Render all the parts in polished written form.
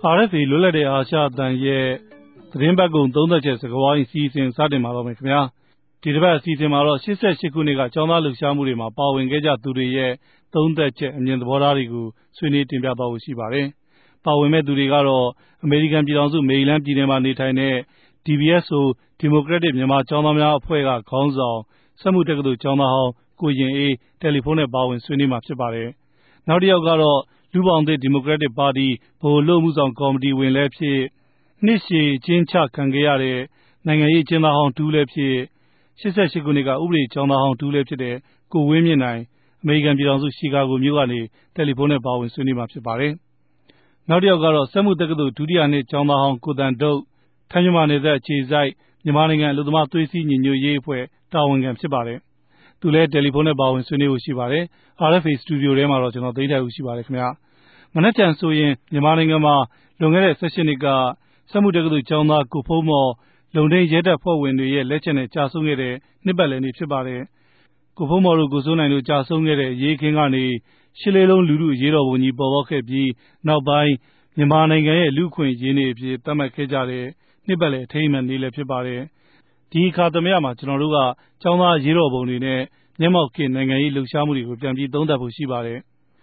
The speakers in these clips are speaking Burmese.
RFA လွတ်လပ်တဲ့အာရှအသံရဲ့သတင်းပတ်ကုံသုံးသက်ချက်စကားဝိုင်းအစီအစဉ်စတင်ပါတော့မယ်ခင်ဗျာဒီတစ်ပတ်အစီအစဉ်မှာတော့88ခုနှစ်ကကျောင်းသားလှုပ်ရှားမှုတွေမှာပါဝင်ခဲ့ကြသူတွေရဲ့သုံးသက်ချက်အမြင်သဘောထားတွေကိုဆွေးနွေးတင်ပြသွားဖို့ရှိပါတယ်ပါဝင်မဲ့သူတွေကတော့အမေရိကန်ပြည်ထောင်စုမေရီလန်းပြည်နယ်မှာနေထိုင်တဲ့ DBSO ဒီမိုကရက်တစ်မြန်မာကျောင်းသားများအဖွဲ့ကခေါင်းဆောင်စက်မှုတက္ကသိုလ်ကျောင်းသားဟောင်းကိုရင်အေးတယ်လီဖုန်းနဲ့ပါဝင်ဆွေးနွေးမှာဖြစ်ပါတယ်နောက်တစ်ယောက်ကတော့လူပောင်သစ်ဒီမိုကရက်တစ်ပါတီဗဟိုအလုပ်မှုဆောင်ကော်မတီဝင်လည်းဖြစ်နှစ်ရှည်ကျင်းချခံခဲ့ရတဲ့နိုင်ငံရေးကျင်းသားဟောင်းတူလည်းဖြစ်88ခုနှစ်ကဥပဒေကျောင်းသားဟောင်းတူလည်းဖြစ်တဲ့ကိုဝင်းမြင့်နိုင်အမေရိကန်ပြည်ထောင်စုရှီကာဂိုမြို့ကနေတယ်လီဖုန်းနဲ့ပါဝင်ဆွေးနွေးမှာဖြစ်ပါတယ်နောက်တစ်ယောက်ကတော့စက်မှုတက္ကသိုလ်ဒုတိယနှစ်ကျောင်းသားဟောင်းကိုတန်တုတ်ထိုင်းမြန်မာနယ်စပ်အခြေစိုက်မြန်မာနိုင်ငံအလို့သမားသွေးစည်းညီညွတ်ရေးအဖွဲ့တာဝန်ခံဖြစ်ပါတယ်သူလည်းတယ်လီဖုန်းနဲ့ပါဝင်ဆွေးနွေးဖို့ရှိပါတယ် RFA စတူဒီယိုထဲမှာတော့ကျွန်တော်သိထိုင်ဦးရှိပါတယ်ခင်ဗျာမနေ့ကဆိုရင်မြန်မာနိုင်ငံမှာလွန်ခဲ့တဲ့18နှစ်ကစက်မှုတက္ကသိုလ်ကျောင်းသားကိုဖုံးမော်လုံထိန်ရဲတပ်ဖွဲ့ဝင်တွေရဲ့လက်ချက်နဲ့ကြာဆုံးခဲ့တဲ့နှစ်ပတ်လည်နေ့ဖြစ်ပါတယ်ကိုဖုံးမော်တို့ကိုစိုးနိုင်တို့ကြာဆုံးခဲ့တဲ့ရေးခင်းကနေရှစ်လေးလုံးလူထုရေးတော်ပုံကြီးပေါ်ပေါက်ခဲ့ပြီးနောက်ပိုင်းမြန်မာနိုင်ငံရဲ့လူ့အခွင့်အရေးနေ့အဖြစ်သတ်မှတ်ခဲ့ကြတဲ့နှစ်ပတ်လည်အထိမ်းအမှတ်နေ့လည်းဖြစ်ပါတယ်ဒီအခါသမယမှာကျွန်တော်တို့ကကျောင်းသားရေးတော်ပုံတွေနဲ့မျက်မှောက်ခေတ်နိုင်ငံရေးလှုပ်ရှားမှုတွေကိုပြန်ပြီးသုံးသပ်ဖို့ရှိပါတယ်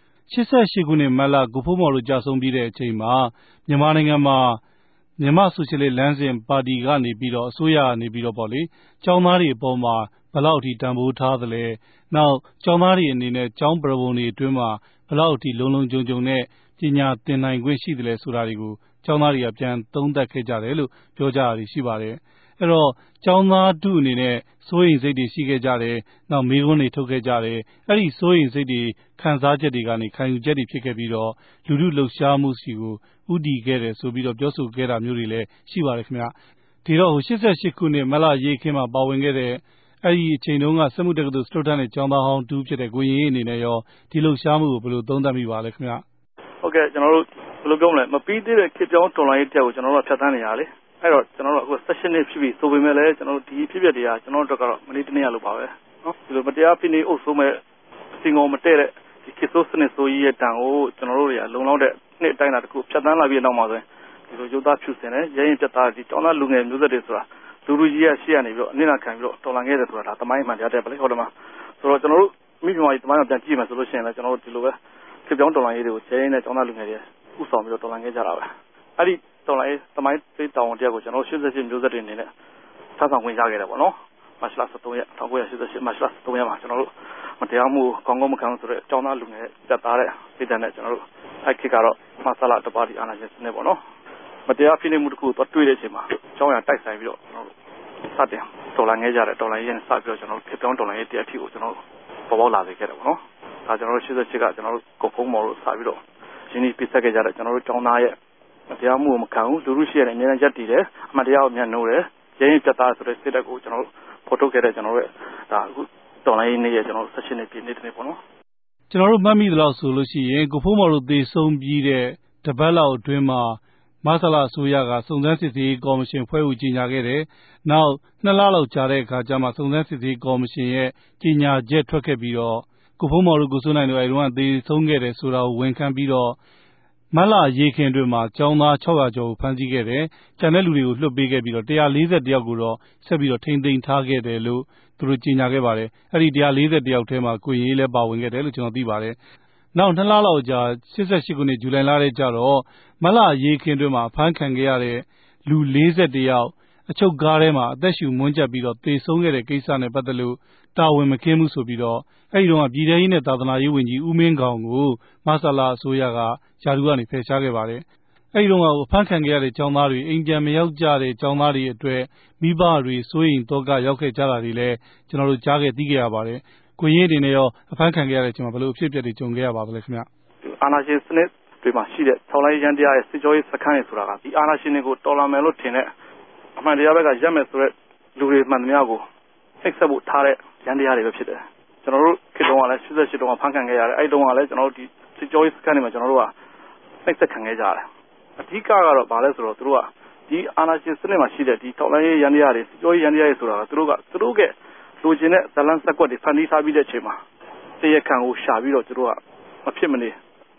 88ခုနှစ်မတ်လကိုဖုံးမော်တို့ကြာဆုံးပြီးတဲ့အချိန်မှာမြန်မာနိုင်ငံမှာမြန်မာဆိုရှယ်လစ်လမ်းစဉ်ပါတီကနေပြီးတော့အစိုးရကနေပြီးတော့ပေါ့လေကျောင်းသားတွေအပေါ်မှာဘယ်လောက်အထိတန်ဖိုးထားသလဲနောက်ကျောင်းသားတွေအနေနဲ့ကျောင်းပရဝုဏ်တွေအတွင်းမှာဘယ်လောက်အထိလုံလုံခြုံခြုံနဲ့ပညာသင်နိုင်ခွင့်ရှိသလဲဆိုတာတွေကိုကျောင်းသားတွေကပြန်သုံးသပ်ခဲ့ကြတယ်လို့ပြောကြရရှိပါတယ်အဲ့တော့ကျောင်းသားတို့အနေနဲ့စိုးရိမ်စိတ်တွေရှိခဲ့ကြတယ်နောက်မေးခွန်းတွေထုတ်ခဲ့ကြတယ်အဲ့ဒီစိုးရိမ်စိတ်တွေခံစားချက်တွေကနေခံယူချက်တွေဖြစ်ခဲ့ပြီးတော့လူထုလှုပ်ရှားမှုစီကိုဥတည်ခဲ့တယ်ဆိုပြီးတော့ပြောဆိုခဲ့တာမျိုးတွေလည်းရှိပါတယ်ခင်ဗျဒီတော့88ခုနှစ်မလရေးခင်းမှာပါဝင်ခဲ့တဲ့အဲ့ဒီအချိန်တုန်းကစက်မှုတက္ကသိုလ်စတုတ္ထနဲ့ကျောင်းသားဟောင်းတူဖြစ်တဲ့ကိုရင်အေးအနေနဲ့ရောဒီလှုပ်ရှားမှုကိုဘယ်လိုသုံးသပ်မိပါလဲခင်ဗျဟုတ်ကဲ့ကျွန်တော်တို့ဘယ်လိုပြောမလဲမပြီးသေးတဲ့ခေတ်ပြောင်းတော်လှန်ရေးတက်ကိုကျွန်တော်တို့ဖြတ်သန်းနေရလေအဲ့တော့ကျွန်တော်တို့အခု16နှစ်ဖြစ်ပြီဆိုပေမဲ့လည်းကျွန်တော်တို့ဒီဖြစ်ပျက်တွေကကျွန်တော်တို့ကတော့မနေ့တနေ့လို့ပါပဲနော်ဒီလိုမတရားဖိနှိပ်အုပ်စိုးမဲ့စင်ကုန်မတည့်တဲ့ဒီခေတ်ဆိုးစနစ်ဆိုးကြီးရဲ့တန်ကိုကျွန်တော်တို့တွေကလုံလောက်တဲ့နှစ်အတိုင်းတာတစ်ခုဖြတ်သန်းလာပြီးနောက်မှာဆိုရင်ဒီလိုရုပ်သားဖြူစင်တယ်ရဲရင်ပြတ်သားဒီတောင်းသားလူငယ်မျိုးဆက်တွေဆိုတာလူလူကြီးရရှေ့ကနေပြီးတော့အနစ်နာခံပြီးတော့တော်လှန်ခဲ့တယ်ဆိုတာဒါသမိုင်းမှန်တရားတဲ့ပဲလေဟုတ်တယ်မဆိုတော့ကျွန်တော်တို့မိမြန်မာပြည်သမိုင်းကိုပြန်ကြည့်မယ်ဆိုလို့ရှိရင်လည်းကျွန်တော်တို့ဒီလိုပဲခေတ်ပြောင်းတော်လှန်ရေးတွေကိုရဲရင်နဲ့တောင်းသားလူငယ်တွေဥဆောင်ပြီးတော့တော်လှန်ခဲ့ကြတာပဲအဲ့ဒီတော်လှန်ရေးသမိုင်းသိတောင်းတရားကိုကျွန်တော်88မျိုးဆက်တွေအနေနဲ့ထားဆောင်ဝင်ကြခဲ့တယ်ပေါ့နော်မတ်လ23ရက်1988မတ်လ23ရက်မှာကျွန်တော်တို့မတရားမှုကောင်းကောင်းမခံဆိုတဲ့အကြောင်းသားလူငယ်တက်သားတဲ့ပြည်တယ်နဲ့ကျွန်တော်တို့အဲ့ခေတ်ကတော့မဆလာတပါတီအာဏာရှင်စနစ်ပေါ့နော်မတရားဖိနှိပ်မှုတစ်ခုတော့တွေ့တဲ့အချိန်မှာကျောင်းရတိုက်ဆိုင်ပြီးတော့ကျွန်တော်တို့စတင်တော်လှန်ခဲ့ကြတဲ့တော်လှန်ရေးနဲ့စပြီးတော့ကျွန်တော်တို့ခေတ်ပြောင်းတော်လှန်ရေးတရားထီကိုကျွန်တော်တို့ပေါ်ပေါက်လာစေခဲ့တယ်ပေါ့နော်ဒါကျွန်တော်တို့88ကကျွန်တော်တို့ကိုဖုံးမော်တို့စပြီးတော့ရင်းနှီးပြဆက်ခဲ့ကြတဲ့ကျွန်တော်တို့ကျောင်းသားရဲ့တရားမှုမခံဘူးလူလူရှိရတဲ့အများကြီးရက်တည်တယ်အမှန်တရားကိုမျက်နှိုးတယ်ရဲရင်ပြတ်သားဆိုတဲ့စိတ်ဓာတ်ကိုကျွန်တော်တို့ဖော်ထုတ်ခဲ့တဲ့ကျွန်တော်တို့ဒါအခုတော်လိုင်းနေရကျွန်တော်16နှစ်ပြည့်နေ့တနေ့ပေါ့နော်ကျွန်တော်တို့မှတ်မိသလောက်ဆိုလို့ရှိရင်ကိုဖုံးမော်တို့သေဆုံးပြီးတဲ့တပတ်လောက်အတွင်းမှာမဆလာအစိုးရကစုံစမ်းစစ်ဆေးရေးကော်မရှင်ဖွဲ့ဦးကြီးညာခဲ့တယ်နောက်2လလောက်ကြာတဲ့အခါကျမှစုံစမ်းစစ်ဆေးရေးကော်မရှင်ရဲ့ကြီးညာချက်ထွက်ခဲ့ပြီးတော့ကိုဖုံးမော်တို့ကိုစိုးနိုင်တို့အဲဒီတော့သေဆုံးခဲ့တယ်ဆိုတာကိုဝန်ခံပြီးတော့မလရေးခင်းအတွင်းမှာကျောင်းသား600ကျော်ကိုဖမ်းဆီးခဲ့တယ်။ကျန်တဲ့လူတွေကိုလွှတ်ပေးခဲ့ပြီးတော့141ယောက်ကိုတော့ဆက်ပြီးတော့ထိန်းသိမ်းထားခဲ့တယ်လို့သူတို့ကြေညာခဲ့ပါတယ်။အဲ့ဒီ141ယောက်ထဲမှာကိုရင်ရေးလည်းပါဝင်ခဲ့တယ်လို့ကျွန်တော်သိပါတယ်။နောက်2လလောက်ကြာ88ခုနှစ်ဇူလိုင်လထဲကျတော့မလရေးခင်းအတွင်းမှာဖမ်းခံခဲ့ရတဲ့လူ41ယောက်အချုပ်ကားထဲမှာအသက်ရှူမွန်းကြပ်ပြီးတော့သေဆုံးခဲ့တဲ့ကိစ္စနဲ့ပတ်သက်လို့တာဝန်မကင်းဘူးဆိုပြီးတော့အဲ့ဒီတော့ပြည်ထရေးနဲ့သာသနာရေးဝန်ကြီးဦးမင်းခေါင်ကိုမဆလာအစိုးရကယာတူကနေဖယ်ရှားခဲ့ပါတယ်။အဲ့ဒီတော့အဖမ်းခံခဲ့ရတဲ့ကျောင်းသားတွေအိမ်ပြန်မရောက်ကြတဲ့ကျောင်းသားတွေအတွက်မိဘတွေစိုးရိမ်တော့ကရောက်ခဲ့ကြတာတွေလည်းကျွန်တော်တို့ကြားခဲ့သိခဲ့ရပါတယ်။ကိုရင်အနေနဲ့ရောအဖမ်းခံခဲ့ရတဲ့အချိန်မှာဘယ်လိုအဖြစ်အပျက်တွေကြုံခဲ့ရပါသလဲခင်ဗျ။အာဏာရှင်စနစ်တွေမှာရှိတဲ့ထောက်လိုင်းရန်တရားရဲ့စစ်ကြောရေးစခန်းတွေဆိုတာကဒီအာဏာရှင်တွေကိုတော်လှန်မယ်လို့ထင်တဲ့အမှန်တရားဘက်ကရက်မယ်ဆိုတဲ့လူတွေမှန်သမျှကိုဖိတ်ဆက်ဖို့ထားတဲ့ရန်တရားတွေပဲဖြစ်တယ်။ကျွန်တော်တို့ခေတ္တကလည်း88တုန်းကဖမ်းခံခဲ့ရတယ်အဲ့တုန်းကလည်းကျွန်တော်တို့ဒီစစ်ကြောရေးစခန်းတွေမှာကျွန်တော်တို့ကဖိတ်ဆက်ခံခဲ့ကြတယ်။အဓိကကတော့ဘာလဲဆိုတော့သူတို့ကဒီအာဏာရှင်စနစ်မှာရှိတဲ့ဒီထောက်လိုင်းရန်တရားတွေစစ်ကြောရေးရန်တရားတွေဆိုတာကသူတို့ကလိုချင်တဲ့ဇလန်းစက်ကွက်တွေဖန်တီးထားပြီးတဲ့အချိန်မှာတရားခံကိုရှာပြီးတော့သူတို့ကမဖြစ်မနေမ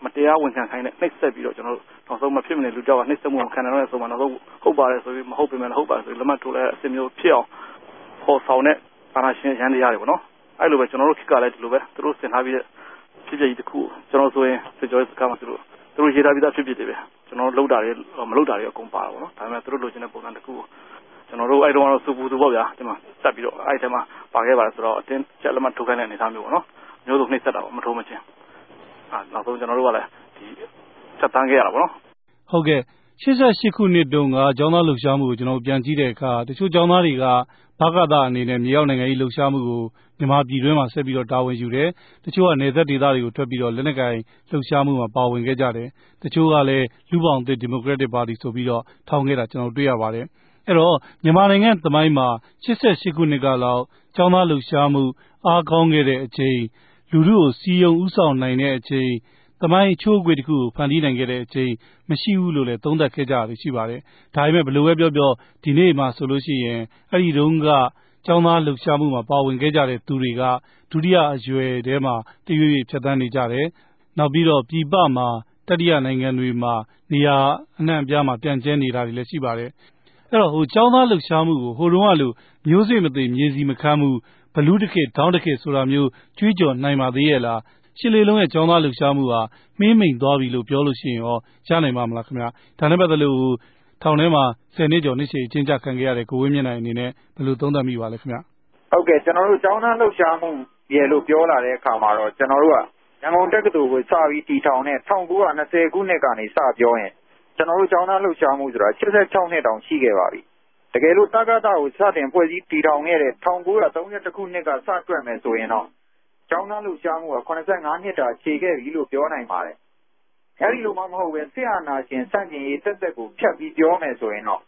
မတရားဝန်ခံခိုင်းတဲ့နှိပ်စက်ပြီးတော့ကျွန်တော်တို့နောက်ဆုံးမဖြစ်မနေလူကြောက်ကနှိပ်စက်မှုခံရတဲ့ဆိုမှနောက်ဆုံးဟုတ်ပါတယ်ဆိုပြီးမဟုတ်ပေမဲ့ဟုတ်ပါတယ်ဆိုပြီးလက်မှတ်ထိုးလိုက်အစစ်မျိုးဖြစ်အောင်ပေါ်ဆောင်တဲ့အာဏာရှင်ရန်တရားတွေပေါ့နော်အဲ့လိုပဲကျွန်တော်တို့ခေတ်ကလည်းဒီလိုပဲသူတို့ဆင်ထားပြီးတဲ့ဖြစ်ဖြစ်ကြီးတစ်ခုကျွန်တော်ဆိုရင်စစ်ကြောရေးစကားမှသူတို့ရေးထားပြီးသားဖြစ်ဖြစ်တွေပဲကျွန်တော်လှုပ်တာတွေမလှုပ်တာတွေအကုန်ပါတာပေါ့နော်ဒါပေမဲ့သူတို့လိုချင်တဲ့ပုံစံတစ်ခုကျွန်တော်တို့အဲ့တုန်းကတော့စူပူသူပေါ့ဗျာဒီမှာစက်ပြီးတော့အဲ့ထဲမှာပါခဲ့ပါတယ်ဆိုတော့အတင်းချက်လက်မှတ်ထိုးခိုင်းတဲ့အနေအထားမျိုးပေါ့နော်မျိုးစုံနှိပ်စက်တာပေါ့မထိုးမချင်းနောက်ဆုံးကျွန်တော်တို့ကလည်းဒီဆက်တန်းခဲ့ရတာပေါ့နော်ဟုတ်ကဲ့88ခုနှစ်တုန်းကကျောင်းသားလှုပ်ရှားမှုကိုကျွန်တော်ပြန်ကြည့်တဲ့အခါတချို့ကျောင်းသားတွေကဘာကသာအနေနဲ့မြေရောက်နိုင်ငံရေးလှုပ်ရှားမှုကိုမြန်မာပြည်တွင်းမှာဆက်ပြီးတော့တာဝန်ယူတယ်တချို့ကနေသက်ဒေသတွေကိုထွက်ပြီးတော့လက်နက်ကိုင်လှုပ်ရှားမှုမှာပါဝင်ခဲ့ကြတယ်တချို့ကလည်းလူပောင်သစ်ဒီမိုကရက်တစ်ပါတီဆိုပြီးတော့ထောင်ခဲ့တာကျွန်တော်တွေ့ရပါတယ်အဲ့တော့မြန်မာနိုင်ငံသမိုင်းမှာ88ခုနှစ်ကလောက်ကျောင်းသားလှုပ်ရှားမှုအားကောင်းခဲ့တဲ့အချိန်လူထုကိုစီယုံဥဆောင်နိုင်တဲ့အချိန်သမိုင်းအချိုးအကွေတစ်ခုကိုဖန်တီးနိုင်ခဲ့တဲ့အချိန်မရှိဘူးလို့လည်းသုံးသပ်ခဲ့ကြရရှိပါတယ်။ဒါပေမဲ့ဘယ်လိုပဲပြောပြောဒီနေ့မှာဆိုလို့ရှိရင်အဲ့ဒီတုန်းကကျောင်းသားလှုပ်ရှားမှုမှာပါဝင်ခဲ့ကြတဲ့သူတွေကဒုတိယအရွယ်ထဲမှာတရွေ့ရွေ့ဖြတ်သန်းနေကြတယ်။နောက်ပြီးတော့ပြည်ပမှာတတိယနိုင်ငံတွေမှာနေရာအနှံ့အပြားမှာပြန့်ကျဲနေတာတွေလည်းရှိပါတယ်။အဲ့တော့ကျောင်းသားလှုပ်ရှားမှုကိုဟိုတုန်းကလိုမျိုးစိမသိမြေစီမခမ်းမှုဘလူးတစ်ခေတ်ဒေါင်းတစ်ခေတ်ဆိုတာမျိုးကြွေးကြော်နိုင်ပါသေးရဲ့လားရှစ်လေးလုံးရဲ့ကျောင်းသားလှုပ်ရှားမှုဟာမှင်းမိန်သွားပြီလို့ပြောလို့ရှိရင်ရောရနိုင်ပါမလားခင်ဗျာဒါနဲ့ပတ်သက်လို့ထောင်ထဲမှာ10နှစ်ကျော်နှစ်ရှည်ချင်းချခံခဲ့ရတဲ့ကိုဝင်းမြင့်နိုင်အနေနဲ့ဘယ်လိုသုံးသပ်မိပါလဲခင်ဗျာဟုတ်ကဲ့ကျွန်တော်တို့ကျောင်းသားလှုပ်ရှားမှုရေလို့ပြောလာတဲ့အခါမှာတော့ကျွန်တော်တို့ကရန်ကုန်တက္ကသိုလ်ကိုစပြီးတည်ထောင်တဲ့1920ခုနှစ်ကနေစပြောရင်ကျွန်တော်တို့ကျောင်းသားလှုပ်ရှားမှုဆိုတာ86နှစ်တောင်ရှိခဲ့ပါပြီတကယ်လို့တက္ကသိုလ်ကိုစတင်ဖွဲ့စည်းတည်ထောင်ခဲ့တဲ့1932ခုနှစ်ကစတွက်မယ်ဆိုရင်တော့ကျောင်းသားလှုပ်ရှားမှုက85နှစ်တာခြေခဲ့ပြီလို့ပြောနိုင်ပါတယ်အဲဒီလိုမှမဟုတ်ပဲဆရာနာရှင်စန့်ကျင်ရေးတက်တက်ကိုဖြတ်ပြီးပြောမယ်ဆိုရင်တော့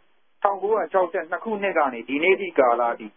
1962ခုနှစ်ကနေဒီနေ့ဒီကာလထိ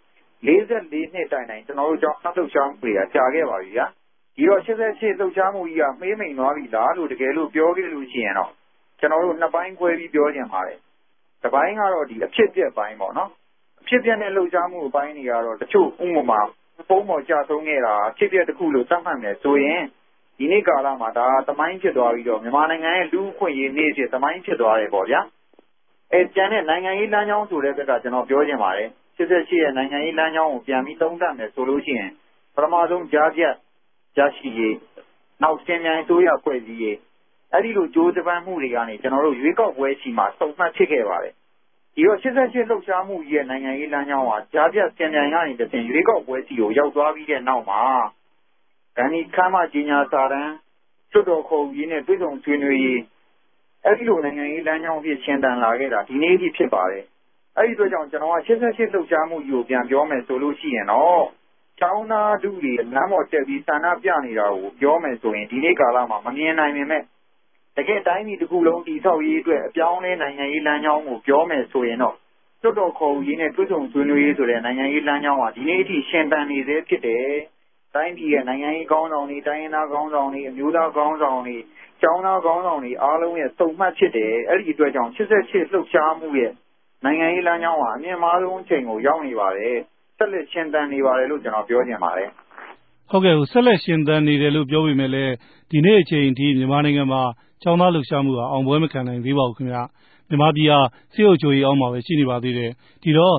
44နှစ်တိုင်တိုင်ကျွန်တော်တို့ကျောင်းသားလှုပ်ရှားမှုတွေကကြာခဲ့ပါပြီဗျာဒီတော့88လှုပ်ရှားမှုကြီးကမှေးမိန်သွားပြီလားလို့တကယ်လို့ပြောခဲ့လို့ရှိရင်တော့ကျွန်တော်တို့နှစ်ပိုင်းခွဲပြီးပြောကြပါတယ်တစ်ပိုင်းကတော့ဒီအဖြစ်အပျက်ပိုင်းပေါ့နော်အဖြစ်အပျက်နဲ့လှုပ်ရှားမှုအပိုင်းတွေကတော့တချို့ဥပမာပုံပေါ်ကြဆုံးခဲ့တာအဖြစ်အပျက်တစ်ခုလို့သတ်မှတ်မယ်ဆိုရင်ဒီနေ့ကာလမှာဒါသမိုင်းဖြစ်သွားပြီးတော့မြန်မာနိုင်ငံရဲ့လူ့အခွင့်အရေးနေ့ဖြစ်သမိုင်းဖြစ်သွားတယ်ပေါ့ဗျာကျန်တဲ့နိုင်ငံရေးလမ်းကြောင်းဆိုတဲ့ဘက်ကကျွန်တော်ပြောချင်ပါတယ်88ရဲ့နိုင်ငံရေးလမ်းကြောင်းကိုပြန်ပြီးသုံးသပ်မယ်ဆိုလို့ရှိရင်ပထမဆုံးကြားပြတ်ရရှိရေးနောက်စင်မြိုင်ဆိုရဖွဲ့စည်းရေးအဲ့ဒီလိုကြိုးပမ်းမှုတွေကနေကျွန်တော်တို့ရွေးကောက်ပွဲရှိမှစုံမှတ်ဖြစ်ခဲ့ပါတယ်ဒီတော့88လှုပ်ရှားမှုကြီးရဲ့နိုင်ငံရေးလမ်းကြောင်းဟာကြားပြတ်စင်မြိုင်ကနေတစဉ်ရွေးကောက်ပွဲစီကိုရောက်သွားပြီးတဲ့နောက်မှာဂန္ဒီခမ်းမကြီးညာစာတမ်းကျွတ်တော်ခုံကြီးနဲ့တွေ့ဆုံဆွေးနွေးရေးအဲ့ဒီလိုနိုင်ငံရေးလမ်းကြောင်းဖြစ်ရှင်းတန်လာခဲ့တာဒီနေ့အထိဖြစ်ပါတယ်အဲ့ဒီအတွက်ကြောင့်ကျွန်တော်က88လှုပ်ရှားမှုကြီးကိုပြန်ပြောမယ်ဆိုလို့ရှိရင်တော့ကျောင်းသားထုတွေလမ်းပေါ်တက်ပြီးဆန္ဒပြနေတာကိုပြောမယ်ဆိုရင်ဒီနေ့ကာလမှာမမြင်နိုင်ပေမဲ့တကယ်တိုင်းပြည်တစ်ခုလုံးတည်ဆောက်ရေးအတွက်အပြောင်းအလဲနိုင်ငံရေးလမ်းကြောင်းကိုပြောမယ်ဆိုရင်တော့ကျွတ်တော်ခုံကြီးနဲ့တွေ့ဆုံဆွေးနွေးရေးဆိုတဲ့နိုင်ငံရေးလမ်းကြောင်းဟာဒီနေ့အထိရှင်းတန်နေသေးဖြစ်တယ်တိုင်းပြည်ရဲ့နိုင်ငံရေးကောင်းဆောင်တွေတိုင်းရင်းသားကောင်းဆောင်တွေအမျိုးသားကောင်းဆောင်တွေကျောင်းသားကောင်းဆောင်တွေအားလုံးရဲ့စုံမှတ်ဖြစ်တယ်အဲ့ဒီအတွက်ကြောင့်88လှုပ်ရှားမှုရဲ့နိုင်ငံရေးလမ်းကြောင်းဟာအမြင့်မားဆုံးအချိန်ကိုရောက်နေပါတယ်ဆက်လက်ရှင်းတန်နေပါတယ်လို့ကျွန်တော်ပြောချင်ပါတယ်ဟုတ်ကဲ့ဆက်လက်ရှင်းတန်နေတယ်လို့ပြောပေမဲ့လည်းဒီနေ့အချိန်ထိမြန်မာနိုင်ငံမှာကျောင်းသားလှုပ်ရှားမှုဟာအောင်ပွဲမခံနိုင်သေးပါဘူးခင်ဗျာမြန်မာပြည်ဟာစစ်အုပ်ချုပ်ရေးအောက်မှာပဲရှိနေပါသေးတယ်ဒီတော့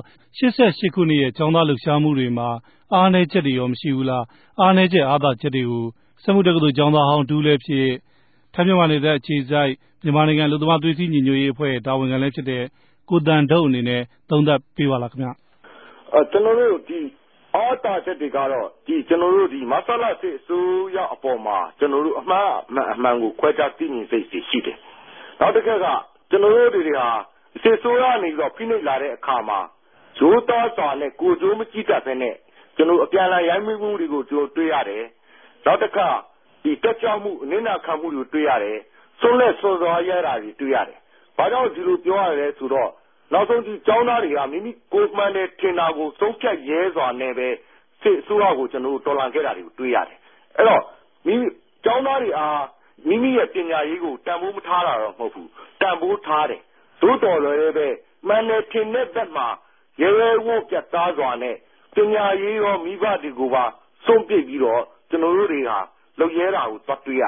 88ခုနှစ်ရဲ့ကျောင်းသားလှုပ်ရှားမှုတွေမှာအားနည်းချက်တွေရောမရှိဘူးလားအားနည်းချက်အားသာချက်တွေကိုစက်မှုတက္ကသိုလ်ကျောင်းသားဟောင်းတူလည်းဖြစ်ထိုင်းမြန်မာနယ်စပ်အခြေစိုက်မြန်မာနိုင်ငံလူသမားသွေးစည်းညီညွတ်ရေးအဖွဲ့တာဝန်ခံလည်းဖြစ်တဲ့ကိုတန်ဒုတ်အနေနဲ့သုံးသပ်ပေးပါလားခင်ဗျကျွန်တော်တို့ဒီအားသာချက်တွေကတော့ဒီကျွန်တော်တို့ဒီမဆလာစစ်အစိုးရအပေါ်မှာကျွန်တော်တို့အမှန်ကိုခွဲခြားသိမြင်စိတ်ရှိတယ်နောက်တစ်ခါကကျွန်တော်တို့တွေဟာစစ်ဆိုးရနေပြီးတော့ဖိနှိပ်လာတဲ့အခါမှာရိုးသားစွာနဲ့ကိုကြိုးမကြည့်တတ်ဘဲနဲ့ကျွန်တော်အပြန်အလှန်ရိုင်းမိမှုတွေကိုကျွန်တော်တွေ့ရတယ်နောက်တစ်ခါဒီတက်ကြောက်မှုအနစ်နာခံမှုတွေတွေ့ရတယ်ဆုံးလက်ဆွစွာရတာတွေတွေ့ရတယ်ဘာကြောင့်ဒီလိုပြောရလဲဆိုတော့နောက်ဆုံးဒီကျောင်းသားတွေကမိမိကိုယ်မှန်တဲ့ထင်တာကိုသုံးဖြတ်ရဲစွာနဲ့ပဲစစ်အစိုးရကိုကျွန်တော်တို့တော်လှန်ခဲ့တာတွေကိုတွေ့ရတယ်အဲ့တော့မိမိကျောင်းသားတွေအားမိမိရဲ့ပညာရေးကိုတန်ဖိုးမထားတာတော့မဟုတ်ဘူးတန်ဖိုးထားတယ်သို့တော်လည်းပဲမှန်တဲ့ထင်တဲ့ဘက်မှာရဲရဲဝံ့ပြတ်သားစွာနဲ့ပညာရေးရောမိဘတွေကိုပါဆုံးပြစ်ပြီးတော့ကျွန်တော်တို့တွေဟာလုံရဲတာကိုသွားတွေ့ရတယ်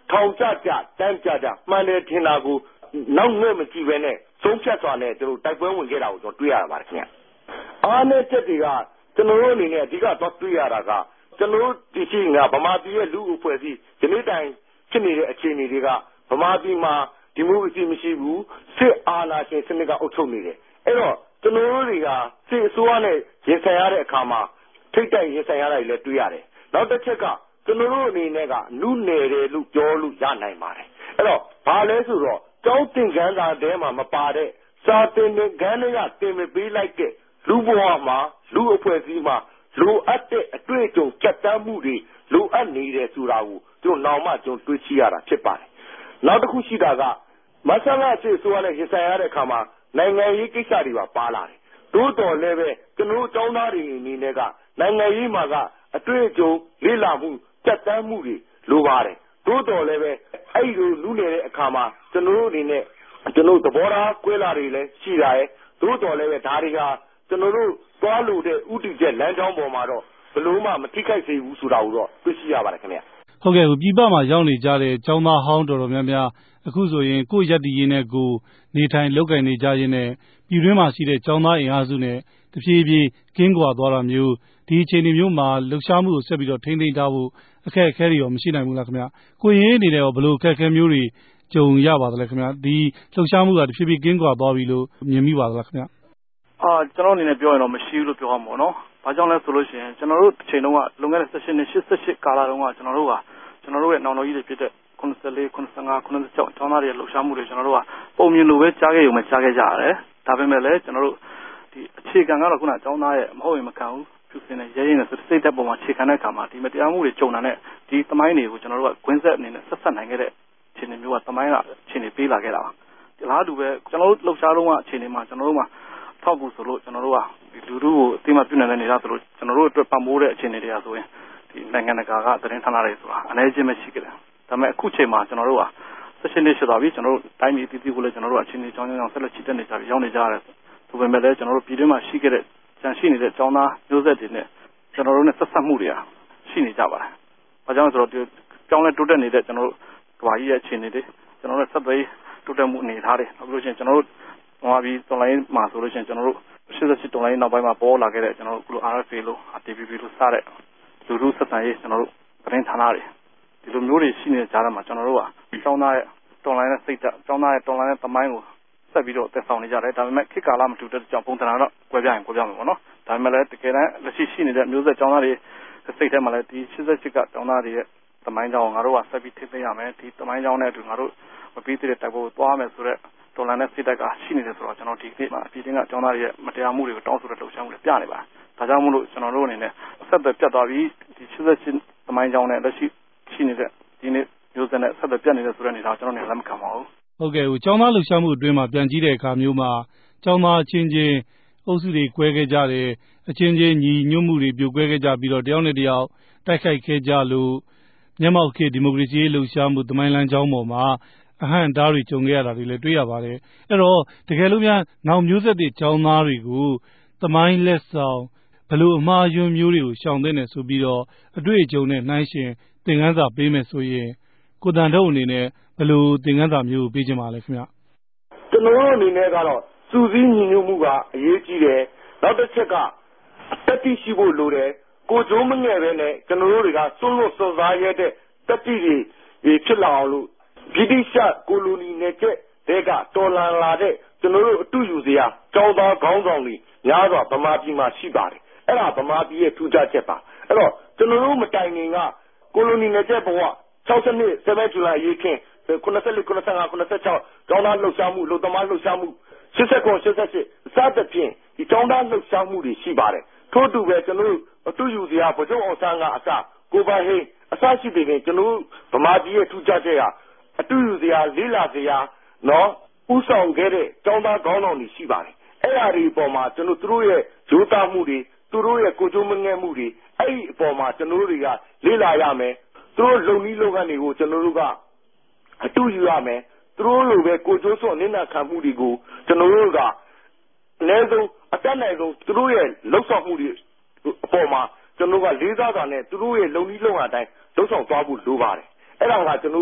ထောင်ကြတန်းကြမှန်တယ်ထင်တာကိုနောက်ငဲ့မကြည့်ပဲနဲ့ဆုံးဖြတ်စွာနဲ့ကျွန်တော်တိုက်ပွဲဝင်ခဲ့တာကိုကျွန်တော်တွေ့ရပါတယ်ခင်ဗျအားနည်းချက်တွေကကျွန်တော်တို့အနေနဲ့အဓိကတော့တွေ့ရတာကကျွန်တော်တို့ဒီရှိငါဗမာပြည်ရဲ့လူ့အဖွဲ့အစည်းဒီနေ့တိုင်ဖြစ်နေတဲ့အခြေအနေတွေကဗမာပြည်မှာဒီမိုကရေစီမရှိဘူးစစ်အာဏာရှင်စနစ်ကအုပ်ချုပ်နေတယ်အဲ့တော့ကျွန်တော်တို့တွေကစစ်အစိုးရနဲ့ရင်ဆိုင်ရတဲ့အခါမှာထိတ်တိုက်ရင်ဆိုင်ရတာတွေလည်းတွေ့ရတယ်နောက်တစ်ချက်ကကျွန်တော်တို့အနေနဲ့ကနုနယ်တယ်လို့ပြောလို့ရနိုင်ပါတယ်အဲ့တော့ဘာလဲဆိုတော့ကျောင်းသင်ခန်းစာထဲမှာမပါတဲ့စာသင်ခန်းထဲကသင်ပေးလိုက်တဲ့လူဘဝမှာလူအဖွဲ့အစည်းမှာလိုအပ်တဲ့အတွေ့အကြုံစက်တမ်းမှုတွေလိုအပ်နေတယ်ဆိုတာကိုကျွန်တော်နောက်မှကျွန်တော်တွေးကြည့်ရတာဖြစ်ပါတယ်နောက်တစ်ခုရှိတာကမဆလာစစ်ဆိုရတဲ့ရင်ဆိုင်ရတဲ့အခါမှာနိုင်ငံရေးကိစ္စတွေပါလာတယ်တိုးတော်လည်းပဲကျွန်တော်ကျောင်းသားတွေအနေနဲ့ကနိုင်ငံရေးမှာကအတွေ့အကြုံလေ့လာမှုစက်တမ်းမှုတွေလိုပါတယ်တိုးတော်လည်းပဲအဲ့လိုလူနေတဲ့အခါမှာကျွန်တော်တို့အနေနဲ့ကျွန်တော်သဘောထားကွဲလာတွေလည်းရှိတာရဲ့တိုးတော်လည်းပဲဒါတွေကကျွန်တော်တို့သွားလို့တဲ့ဥတီချက်လမ်းကြောင်းပေါ်မှာတော့ဘလို့မှမထိခိုက်စေဘူးဆိုတာကိုတော့သိရှိရပါတယ်ခင်ဗျဟုတ်ကဲ့ပြည်ပမှာရောက်နေကြတဲ့ကျောင်းသားဟောင်းတော်များများအခုဆိုရင်ကိုယ့်ရက်တည်ရင်းနဲ့ကိုနေထိုင်လုပ်ကိုင်နေကြရင်းနဲ့ပြည်တွင်းမှာရှိတဲ့ကျောင်းသားအင်အားစုနဲ့တဖြည်းဖြည်းကင်းကွာသွားတာမျိုးဒီအခြေအနေမျိုးမှာလှုပ်ရှားမှုကိုဆက်ပြီးတော့ထိန်းသိမ်းထားဖို့အခက်အခဲတွေရောမရှိနိုင်ဘူးလားခင်ဗျကိုရင်းအနေနဲ့ရောဘယ်လိုအခက်အခဲမျိုးတွေကြုံရပါသလဲခင်ဗျဒီလှုပ်ရှားမှုကတဖြည်းဖြည်းကင်းကွာသွားပြီလို့မြင်မိပါသလားခင်ဗျကျွန်တော်အနေနဲ့ပြောရင်တော့မရှိဘူးလို့ပြောရမှာပေါ့နော်ဘာကြောင့်လဲဆိုလို့ရှိရင်ကျွန်တော်တို့တစ်ချိန်လုံးကလွန်ခဲ့တဲ့18နှစ်88ကာလတုန်းကကျွန်တော်တို့ရဲ့နောင်တော်ကြီးတွေဖြစ်တဲ့94 95 96ကျောင်းသားတွေလှုပ်ရှားမှုတွေကျွန်တော်တို့ကပုံမြင်လို့ပဲကြားခဲ့ရုံပဲကြားခဲ့ကြရတယ်ဒါပေမဲ့လည်းကျွန်တော်တို့ဒီအခြေခံကတော့ခုနကျောင်းသားရဲ့မဟုတ်ရင်မခံဘူးပြုစင်းတဲ့ရဲရင်နဲ့စိတ်သက်ပုံမှာခြေခံတဲ့အခါမှာဒီမတရားမှုတွေကြုံတာနဲ့ဒီသမိုင်းတွေကိုကျွန်တော်တို့ကကွင်းဆက်အနေနဲ့ဆက်ဆက်နိုင်ခဲ့တဲ့အခြေအနေမျိုးကသမိုင်းကအခြေအနေပေးလာခဲ့တာပါဒီလားတူပဲကျွန်တော်တို့လှုပ်ရှားလုံးကအခြေအနေမှာကျွန်တော်တို့မှာထောက်ကူဆိုလို့ကျွန်တော်တို့ကဒီလူထုကိုအသိမှပြုနိုင်တဲ့နေရာဆိုလို့ကျွန်တော်တို့အတွက်ပံ့ပိုးတဲ့အခြေအနေတွေကဆိုရင်ဒီနိုင်ငံတကာကသတင်းဌာနတွေဆိုတာအနေချင်းမရှိကြတယ်ဒါပေမဲ့အခုချိန်မှာကျွန်တော်တို့က16နှစ်ရှိသွားပြီကျွန်တော်တို့တိုင်းပြည်တည်တည်ကိုလည်းကျွန်တော်တို့အချင်းချင်းကြောင်းဆက်လက်ချစ်တက်နေကြပြီရောက်နေကြရတယ်ဆိုပေမဲ့လည်းကျွန်တော်တို့ပြည်တွင်းမှာရှိခဲ့တဲ့ကြံရှိနေတဲ့ကျောင်းသားမျိုးဆက်တွေနဲ့ကျွန်တော်တို့နဲ့ဆက်ဆက်မှုတွေရှိနေကြပါတယ်။ဘာကြောင့်လဲဆိုတော့ဒီကျောင်းနဲ့တိုးတက်နေတဲ့ကျွန်တော်တို့ဓဝါကြီးရဲ့အခြေအနေတွေကျွန်တော်တို့ဆက်သွယ်တိုးတက်မှုအနေထားတွေနောက်ပြီးလို့ရှိရင်ကျွန်တော်တို့ဟောပြီးတော်လိုင်းမှာဆိုလို့ရှိရင်ကျွန်တော်တို့88တော်လိုင်းနောက်ပိုင်းမှာပေါ်လာခဲ့တဲ့ကျွန်တော်တို့ခုလို RFA လို့ TVB လို့စတဲ့လူထုဆက်ဆံရေးကျွန်တော်တို့သတင်းဌာနတွေဒီလိုမျိုးတွေရှိနေတဲ့ကြားထဲမှာကျွန်တော်တို့ကကျောင်းသားရဲ့တော်လိုင်းနဲ့စိတ်ဓာတ်ကျောင်းသားရဲ့တော်လိုင်းနဲ့သမိုင်းကိုဆက်ပြီးတော့သက်ဆောင်နေကြတယ်ဒါပေမဲ့ခေတ်ကာလမတူတဲ့ကြောင့်ပုံသဏ္ဍာန်တော့ကွဲပြားရင်ကွဲပြားမှာပေါ့နော်ဒါပေမဲ့လည်းတကယ်တမ်းလက်ရှိနေတဲ့မျိုးဆက်ကျောင်းသားတွေစိတ်ထဲမှာလည်းဒီ88ကကျောင်းသားတွေရဲ့သမိုင်းကြောင်းငါတို့ကဆက်ပြီးထိသိမ်းရမယ်ဒီသမိုင်းကြောင်းနဲ့အတူငါတို့မပြီးသေးတဲ့တိုက်ပွဲကိုသွားမယ်ဆိုတော့တော်လန်တဲ့စိတ်ဓာတ်ကရှိနေတယ်ဆိုတော့ကျွန်တော်ဒီနေ့မှာအပြည်တင်းကကျောင်းသားတွေရဲ့မတရားမှုတွေကိုတောင်းဆိုတဲ့လှုပ်ရှားမှုတွေပြနေပါဒါကြောင့်မို့လို့ကျွန်တော်တို့အနေနဲ့ဆက်သက်ပြတ်သွားပြီးဒီ88သမိုင်းကြောင်းနဲ့လက်ရှိနေတဲ့ဒီနေ့မျိုးဆက်နဲ့ဆက်သက်ပြတ်နေတဲ့ဆိုတဲ့အနေထားကျွန်တော်နေလက်မခံပါဘူးဟုတ်ကဲ့ကျောင်းသားလှုပ်ရှားမှုအတွင်းမှာပြန်ကြည့်တဲ့အခါမျိုးမှာကျောင်းသားချင်းချင်းအုပ်စုတွေကွဲခဲ့ကြတယ်အချင်းချင်းညီညွတ်မှုတွေပြိုကွဲခဲ့ကြပြီးတော့တယောက်နဲ့တယောက်တိုက်ခိုက်ခဲ့ကြလို့မျက်မှောက်ခေတ်ဒီမိုကရေစီလှုပ်ရှားမှုသမိုင်းလမ်းကြောင်းပေါ်မှာအဟန့်တားတွေကြုံခဲ့ရတာတွေလည်းတွေ့ရပါတယ်အဲ့တော့တကယ်လို့များနောက်မျိုးဆက်တွေကျောင်းသားတွေကိုသမိုင်းလက်ဆောင်ဘယ်လိုအမှားယွင်းမျိုးတွေကိုရှောင်သင့်တယ်ဆိုပြီးတော့အတွေ့အကြုံနဲ့နှိုင်းယှဉ်သင်ခန်းစာပေးမယ်ဆိုရင်ကိုတန်ထုတ်အနေနဲ့ဘယ်လိုသင်ခန်းစာမျိုးကိုပေးချင်ပါလဲခင်ဗျကျွန်တော်တို့အနေနဲ့ကတော့စူးစီးညီညွတ်မှုကအရေးကြီးတယ်နောက်တစ်ချက်ကတတိရှိဖို့လိုတယ်ကိုကျိုးမငဲ့ပဲနဲ့ကျွန်တော်တို့တွေကစွန့်လွတ်စွန့်စားရတဲ့တတိတွေဖြစ်လာအောင်လို့ဗြိတိရှကိုလိုနီနယ်ကျက်တွေကတော်လှန်လာတဲ့ကျွန်တော်တို့အတူယူစရာကျောင်းသားခေါင်းဆောင်တွေများစွာဗမာပြည်မှာရှိပါတယ်အဲ့ဒါဗမာပြည်ရဲ့ထူးခြားချက်ပါအဲ့တော့ကျွန်တော်တို့မတိုင်ခင်ကကိုလိုနီနယ်ကျက်ဘဝ60နှစ်7ဇူလိုင်ရေးခင်း94 95 96ကျောင်းသားလှုပ်ရှားမှုလူသမားလှုပ်ရှားမှု89 88စသဖြင့်ဒီကျောင်းသားလှုပ်ရှားမှုတွေရှိပါတယ်ထို့တူပဲကျွန်တော်တို့အတူယူစရာဗိုလ်ချုပ်အောင်ဆန်းကအစကိုပိုင်ဟိအစရှိတဲ့ကျွန်တော်ဗမာပြည်ရဲ့ထူးခြားချက်ကအတူယူစရာလေးလာစရာနော်ဥဆောင်ခဲ့တဲ့ကျောင်းသားခေါင်းဆောင်တွေရှိပါတယ်အဲ့ဓာတွေအပေါ်မှာကျွန်တော်တို့ရဲ့ရိုးသားမှုတွေသူတို့ရဲ့ကိုကျိုးမငဲ့မှုတွေအဲ့ဒီအပေါ်မှာကျွန်တော်တို့တွေကလေးလာရမယ်သူတို့လုံနည်းလုံဟန်တွေကိုကျွန်တော်တို့ကအတူယူရမယ်သူတို့လိုပဲကိုကျိုးစွန့်နစ်နာခံမှုတွေကိုကျွန်တော်တို့ကအနည်းဆုံးအတက်နိုင်ဆုံးသူတို့ရဲ့လှုပ်ဆောင်မှုတွေအပေါ်မှာကျွန်တော်ကလေးစားစွာနဲ့သူတို့ရဲ့လုံနည်းလုံဟန်အတိုင်းလှုပ်ဆောင်သွားဖို့လိုပါတယ်အဲ့ဒါကကျွန်တော်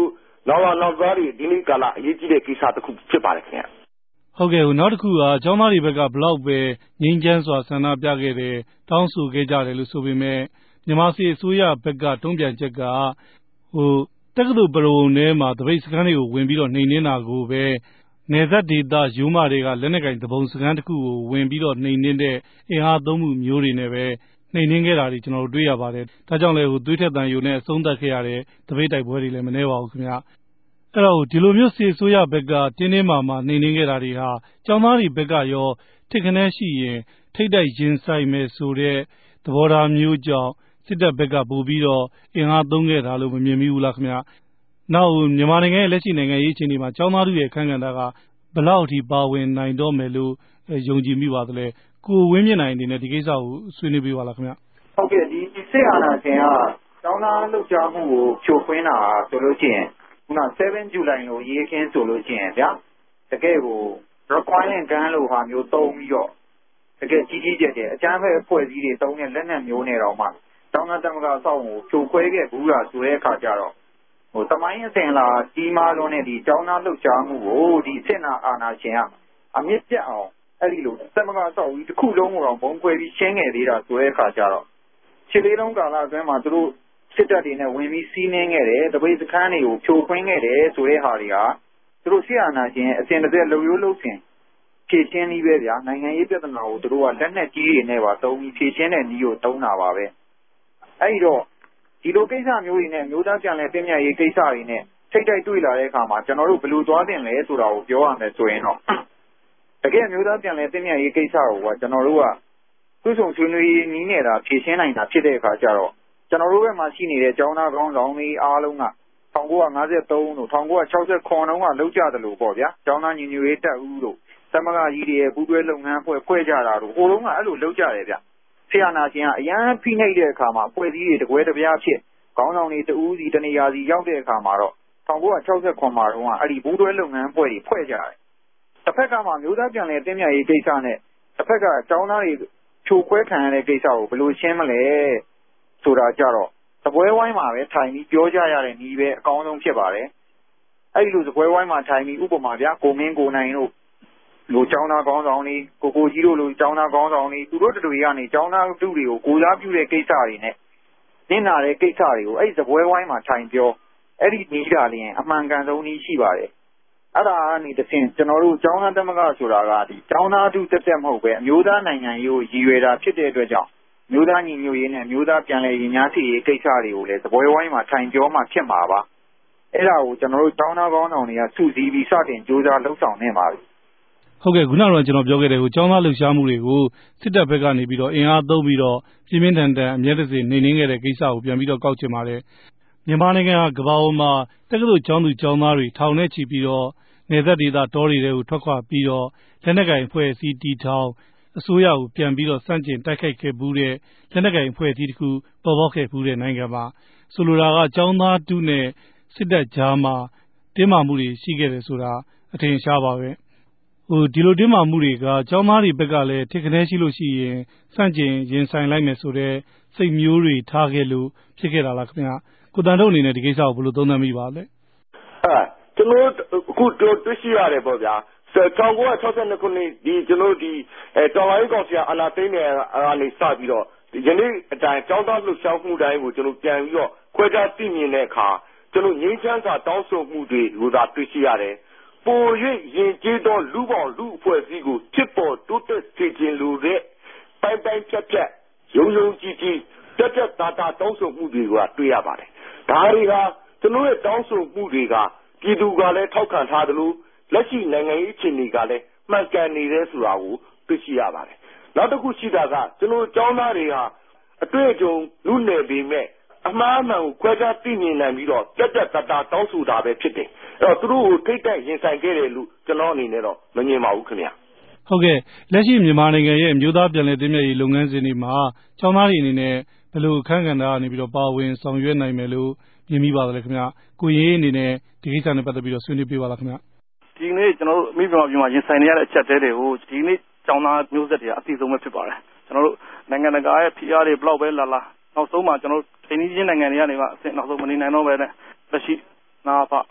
နောက်သားတွေဒီနေ့ကာလအရေးကြီးတဲ့ကိစ္စတစ်ခုဖြစ်ပါတယ်ခင်ဗျာဟုတ်ကဲ့နောက်တစ်ခုကကျောင်းသားတွေဘက်ကဘလောက်ပဲငြိမ်းချမ်းစွာဆန္ဒပြခဲ့တယ်တောင်းဆိုခဲ့ကြတယ်လို့ဆိုပေမဲ့မြန်မာစစ်အစိုးရဘက်ကတုံ့ပြန်ချက်ကတက္ကသိုလ်ပရဝုံထဲမှာတပိတ်စခန်းတွေကိုဝင်ပြီးတော့နှိမ်နင်းတာကိုပဲနယ်စပ်ဒေသယူမတွေကလက်နက်ကင်တပုံစခန်းတစ်ခုကိုဝင်ပြီးတော့နှိမ်နင်းတဲ့အင်အားသုံးမှုမျိုးတွေနဲ့ပဲနှိမ်နင်းခဲ့တာတွေကျွန်တော်တို့တွေ့ရပါတယ်ဒါကြောင့်လည်းသွေးထက်သံယိုနဲ့အဆုံးသတ်ခဲ့ရတဲ့တပိတ်တိုက်ပွဲတွေလည်းမနှဲပါဘူးခင်ဗျအဲ့တော့ဒီလိုမျိုးစစ်အစိုးရဘက်ကတင်းတင်းမာမာနှိမ်နင်းခဲ့တာတွေဟာကျောင်းသားတွေဘက်ကရောထိခနဲရှိရင်ထိတ်တိုက်ရင်ဆိုင်မယ်ဆိုတဲ့သဘောထားမျိုးကြောင့်စစ်တပ်ဘက်ကပို့ပြီးတော့အင်အားသုံးခဲ့တာလို့မမြင်မိဘူးလားခင်ဗျနောက်မြန်မာနိုင်ငံရဲ့လက်ရှိနိုင်ငံရေးအခြေအနေမှာကျောင်းသားတွေရဲ့အခန်းကဏ္ဍကဘယ်လောက်အထိပါဝင်နိုင်တော့မယ်လို့ယုံကြည်မိပါသလဲကိုဝင်းမြင့်နိုင်အနေနဲ့ဒီကိစ္စကိုဆွေးနွေးပေးပါလားခင်ဗျဟုတ်ကဲ့ဒီစစ်အာဏာရှင်ကကျောင်းသားလှုပ်ရှားမှုကိုဖြိုခွင်းတာဆိုလို့ရှိရင်ခုန7 July လို့ရေးခင်းဆိုလို့ရှိရင်ဗျာတကယ်ကို requirement ကမ်းလို့ဟာမျိုးသုံးပြီးတော့တကယ်ကြီးကြီးကျယ်ကျယ်အကြမ်းဖက်အဖွဲ့အစည်းတွေသုံးတဲ့လက်နက်မျိုးနဲ့တော့မှကျောင်းသားသမဂ္ဂအဆောက်အုံကိုဖြိုခွဲခဲ့ဘူးလားဆိုတဲ့အခါကျတော့သမိုင်းအစဉ်လာကြီးမားလွန်းတဲ့ဒီကျောင်းသားလှုပ်ရှားမှုကိုဒီစစ်အာဏာရှင်ကအမြင့်ပြတ်အောင်အဲ့ဒီလိုသမဂ္ဂအဆောက်အဦတစ်ခုလုံးကိုတော့ဘုံခွဲပြီးရှင်းခဲ့သေးတာဆိုတဲ့အခါကျတော့ခြေလေးလုံးကာလအတွင်းမှာသူတို့စစ်တပ်တွေနဲ့ဝင်ပြီးစီးနှင်းခဲ့တယ်တပိတ်စခန်းတွေကိုဖြိုခွင်းခဲ့တယ်ဆိုတဲ့ဟာတွေကသူတို့စစ်အာဏာရှင်အစဉ်တစ်ဆက်လုံရိုးလုံစင်ဖြည့်ရှင်းပြီးပဲဗျာနိုင်ငံရေးပြဿနာကိုသူတို့ကလက်နက်ကြီးတွေနဲ့ပါသုံးပြီးဖြည့်ရှင်းတဲ့နည်းကိုသုံးတာပါပဲအဲ့တော့ဒီလိုကိစ္စမျိုးတွေနဲ့မျိုးသားပြန်လည်တင်မြတ်ရေးကိစ္စတွေနဲ့ထိတ်တိုက်တွေ့လာတဲ့အခါမှာကျွန်တော်တို့ဘယ်လိုသွားတင်လဲဆိုတာကိုပြောရမယ်ဆိုရင်တော့တကယ်မျိုးသားပြန်လည်တင်မြတ်ရေးကိစ္စကိုကကျွန်တော်တို့ကသူ့ဆုံဆွေးနွေးရေးနည်းနဲ့တာဖြည့်ရှင်းနိုင်တာဖြစ်တဲ့အခါကျတော့ကျွန်တော်တို့ဘက်မှာရှိနေတဲ့ကျောင်းသားကောင်းဆောင်တွေအားလုံးက1953တို့1969တုန်းကလောက်ကြတယ်လို့ပေါ့ဗျာကျောင်းသားညီညွတ်ရေးတပ်ဦးတို့သမဂ္ဂကြီးတွေရဲ့ပူးတွဲလုပ်ငန်းဖွဲ့ကြတာတို့ဟိုတုန်းကအဲ့လိုလောက်ကြတယ်ဗျဆရာနာရှင်ကအရန်ဖိနှိပ်တဲ့အခါမှာအဖွဲ့အစည်းတွေတကွဲတပြားဖြစ်ခေါင်းဆောင်တွေတဦးစီတနေရာစီရောက်တဲ့အခါမှာတော့1969မှာတော့အဲ့ဒီပူးတွဲလုပ်ငန်းဖွဲ့တွေဖွဲ့ကြတယ်တစ်ဖက်ကမှမျိုးသားပြန်လည်တင်မြတ်ရေးကိစ္စနဲ့တစ်ဖက်ကကျောင်းသားတွေဖြိုခွဲခံရတဲ့ကိစ္စကိုဘယ်လိုရှင်းမလဲဆိုတာကြတော့သပွဲဝိုင်းမှာပဲထိုင်ပြီးပြောကြရတဲ့နည်းပဲအကောင်းဆုံးဖြစ်ပါတယ်အဲ့ဒီလိုသပွဲဝိုင်းမှာထိုင်ပြီးဥပမာဗျာကိုမင်းကိုနိုင်တို့လူကျောင်းသားကောင်းဆောင်တွေကိုကြီးတို့လူကျောင်းသားကောင်းဆောင်တွေသူတို့တွေကနေကျောင်းသားသူတွေကိုကိုစားပြုတဲ့ကိစ္စတွေနဲ့နင့်နာတဲ့ကိစ္စတွေကိုအဲ့ဒီသပွဲဝိုင်းမှာထိုင်ပြောအဲ့ဒီနည်းကလည်းအမှန်ကန်ဆုံးနည်းရှိပါတယ်အဲ့ဒါကနေတစ်ဆင့်ကျွန်တော်တို့ကျောင်းသားသမဂ္ဂဆိုတာကဒီကျောင်းသားတို့တက်မဟုတ်ပဲအမျိုးသားနိုင်ငံရေးကိုရည်ရွယ်တာဖြစ်တဲ့အတွက်ကြောင့်မျိုးသားညီညွတ်ရေးနဲ့မျိုးသားပြန်လည်ရည်ညာစီရေးကိစ္စတွေကိုလည်းသပွဲဝိုင်းမှာထိုင်ပြောမှဖြစ်မှာပါအဲ့ဒါကိုကျွန်တော်တို့ကျောင်းသားကောင်းဆောင်တွေကစုစည်းပြီးစတင်ကြိုးစားလှုပ်ဆောင်နေပါပြီဟုတ်ကဲ့ခုနကတော့ကျွန်တော်ပြောခဲ့တဲ့ကျောင်းသားလှုပ်ရှားမှုတွေကိုစစ်တပ်ဘက်ကနေပြီးတော့အင်အားသုံးပြီးတော့ပြင်းပြင်းထန်ထန်အမြဲတစေနှိမ်နင်းခဲ့တဲ့ကိစ္စကိုပြန်ပြီးတော့ကောက်ချင်ပါတယ်မြန်မာနိုင်ငံကကမ္ဘာပေါ်မှာတက္ကသိုလ်ကျောင်းသူကျောင်းသားတွေထောင်နဲ့ချီပြီးတော့နယ်စပ်ဒေသတောတွေတွေကိုထွက်ခွာပြီးတော့လက်နက်ကိုင်အဖွဲ့အစည်းတီထောင်အစိုးရကိုပြန်ပြီးတော့စန့်ကျင်တိုက်ခိုက်ခဲ့မှုတဲ့လက်နက်ကိုင်အဖွဲ့အစည်းတစ်ခုပေါ်ပေါက်ခဲ့မှုတဲ့နိုင်ငံမှာဆိုလိုတာကကျောင်းသားတုနဲ့စစ်တပ်ကြားမှာတင်းမာမှုတွေရှိခဲ့တယ်ဆိုတာအထင်ရှားပါပဲဒီလိုတင်းမာမှုတွေကကျောင်းသားတွေဘက်ကလည်းထိခနဲရှိလို့ရှိရင်စန့်ကျင်ရင်ဆိုင်လိုက်မယ်ဆိုတဲ့စိတ်မျိုးတွေထားခဲ့လို့ဖြစ်ခဲ့တာလားခင်ဗျာကိုတန်တို့အနေနဲ့ဒီကိစ္စကိုဘယ်လိုသုံးသပ်မိပါလဲကျွန်တော်အခုတွေ့ရှိရတယ်ပေါ့ဗျာ1962ခုနှစ်ဒီကျွန်တော်ဒီတော်လိုင်းကောင်စီအာဏာသိမ်းတဲ့အနေစပြီးတော့ယနေ့အတိုင်းကျောင်းသားလှုပ်ရှားမှုတိုင်းကိုကျွန်တော်ပြန်ပြီးတော့ခွဲခြားသိမြင်တဲ့အခါကျွန်တော်ငြိမ်းချမ်းစွာတောင်းဆိုမှုတွေကိုသာတွေ့ရှိရတယ်ပို၍ရင်ကျေးသောလူပေါင်းလူအဖွဲ့အစည်းကိုဖြစ်ပေါ်တိုးတက်စေခြင်းလိုတဲ့ပိုင်းဖြတ်ယုံကြည်တက်တာတောင်းဆိုမှုတွေကတွေ့ရပါတယ်ဒါတွေဟာကျွန်တော်ရဲ့တောင်းဆိုမှုတွေကပြည်သူကလည်းထောက်ခံထားတယ်လို့လက်ရှိနိုင်ငံရေးအခြေအနေကလည်းမှန်ကန်နေတယ်ဆိုတာကိုသိရှိရပါတယ်နောက်တစ်ခုရှိတာကကျွန်တော်ကျောင်းသားတွေဟာအတွေ့အကြုံလူနယ်ပေမဲ့အမှားမှန်ကိုခွဲခြားသိမြင်နိုင်ပြီးတော့တက်တာတောင်းဆိုတာပဲဖြစ်တယ်အဲ့တော့သူတို့ကိုထိတ်တိုက်ရင်ဆိုင်ခဲ့တယ်လို့ကျွန်တော်အနေနဲ့တော့မမြင်ပါဘူးခင်ဗျာဟုတ်ကဲ့လက်ရှိမြန်မာနိုင်ငံရဲ့မျိုးသားပြန်လည်သင့်မြတ်ရေးလုပ်ငန်းစဉ်တွေမှာကျောင်းသားတွေအနေနဲ့ဘယ်လိုအခန်းကဏ္ဍကနေပြီးတော့ပါဝင်ဆောင်ရွက်နိုင်မယ်လို့မြင်မိပါသလဲခင်ဗျာကိုရေးအနေနဲ့ဒီကိစ္စနဲ့ပတ်သက်ပြီးတော့ဆွေးနွေးပြပါလားခင်ဗျာဒီနေ့ကျွန်တော်တို့မိဘပြည်မှာရင်ဆိုင်နေရတဲ့အချက်တဲတွေကိုဒီနေ့ကျောင်းသားမျိုးဆက်တွေအသိဆုံးပဲဖြစ်ပါတယ်ကျွန်တော်တို့နိုင်ငံတကာရဲ့ဖိအားတွေဘလောက်ပဲလာနောက်ဆုံးမှာကျွန်တော်တို့အိန္ဒိယနိုင်ငံတွေကနေမှအဆင့်နောက်ဆုံးမနေနိုင်တော့ပဲနဲ့လက်ရှိနာဖ